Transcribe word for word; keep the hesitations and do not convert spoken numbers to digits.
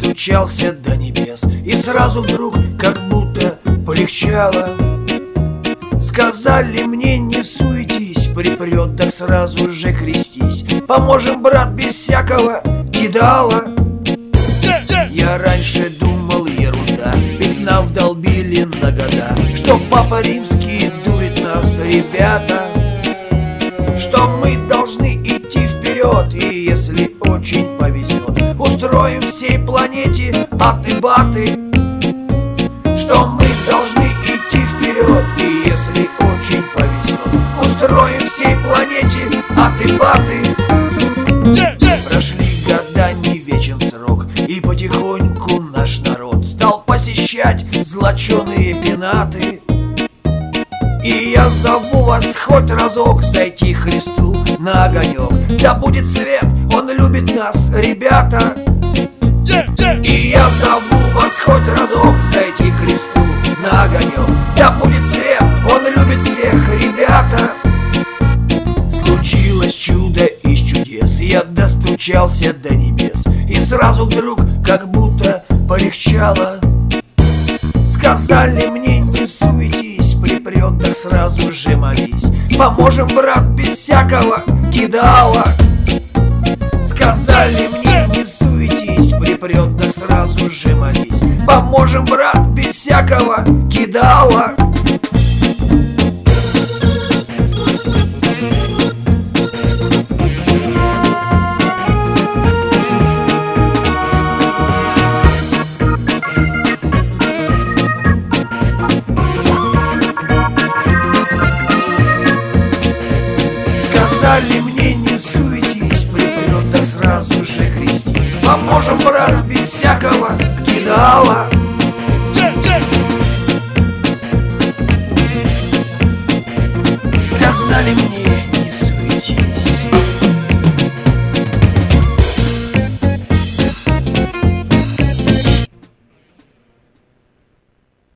достучался до небес, и сразу вдруг как будто полегчало. Сказали мне: не суетись, припрет, так сразу же крестись. Поможем, брат, без всякого кидала. Я раньше думал, ерунда, ведь нам вдолбили на года, что Папа Римский дурит нас, ребята, что мы должны идти вперед, и если очень повезет, устроим всей планете аты-баты. Что мы должны идти вперед, и если очень повезет, устроим всей планете аты-баты. Прошли года, не вечен срок, и потихоньку наш народ стал посещать злоченые пенаты. И я зову вас хоть разок зайти Христу на огонек. Да будет свет, Он любит нас, ребята. И я зову вас хоть разок зайти к Христу на огонек. Да будет свет, Он любит всех, ребята. Случилось чудо из чудес, я достучался до небес, и сразу вдруг как будто полегчало. Сказали мне: не суетись, припрет, так сразу же молись. Поможем, брат, без всякого кидала. Сказали мне: не суетись, припрет, так сразу же молись. Поможем, брат, без всякого кидала. Сказали мне: не суетись, припрет, так сразу же крестись. Поможем, брат, без всякого кидала.